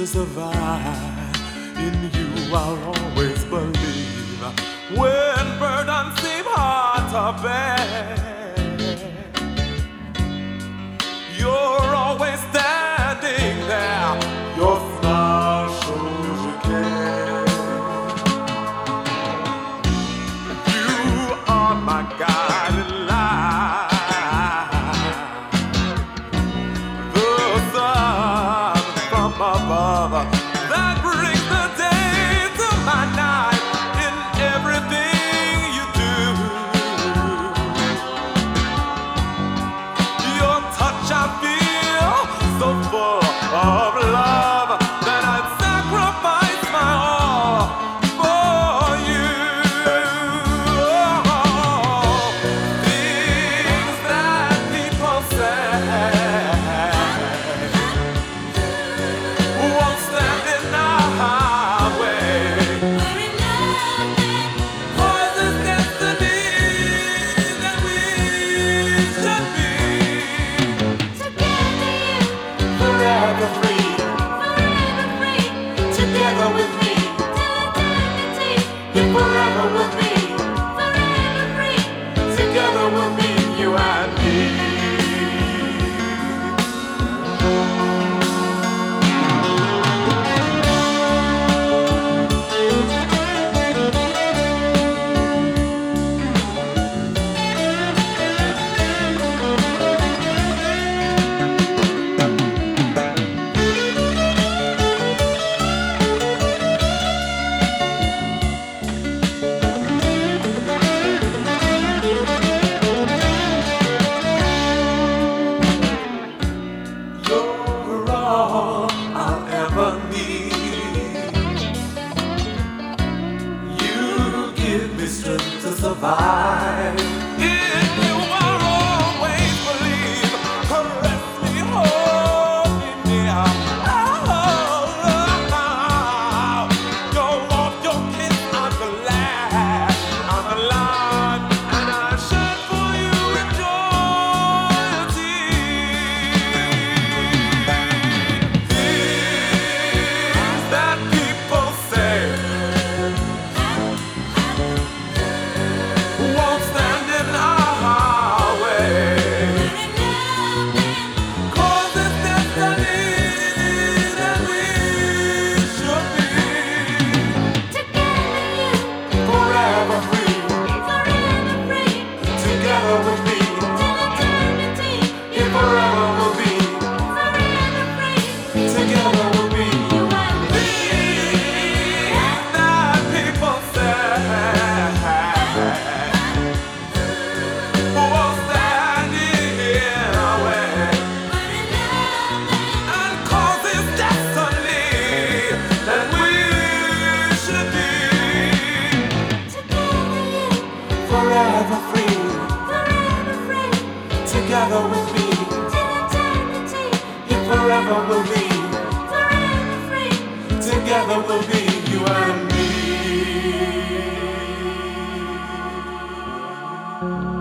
to survive. In you I'll always believe. When burdens seem hard to bear, you're always standing there. Your smile shows you care. You are my guiding light. Above that brings the day to my night in everything you do. Your touch I feel so full of love that I'd sacrifice my all for you. Things that people say forever with me, forever free. Together we'll be you and me. Strength to survive. In you I'll always believe. Caress me, hold me near. Your warmth, your kiss, I'm glad. I'm alive, and I shine for you in joyity. Things that people say won't stand in our way. 'Cause it's destiny that we should be together, forever free, together with me, till eternity. Yeah, forever we'll be, forever free, together we'll be you and me. That people say forever free, together with me, till eternity. Yeah, forever we'll be, forever free, together we'll be you and me.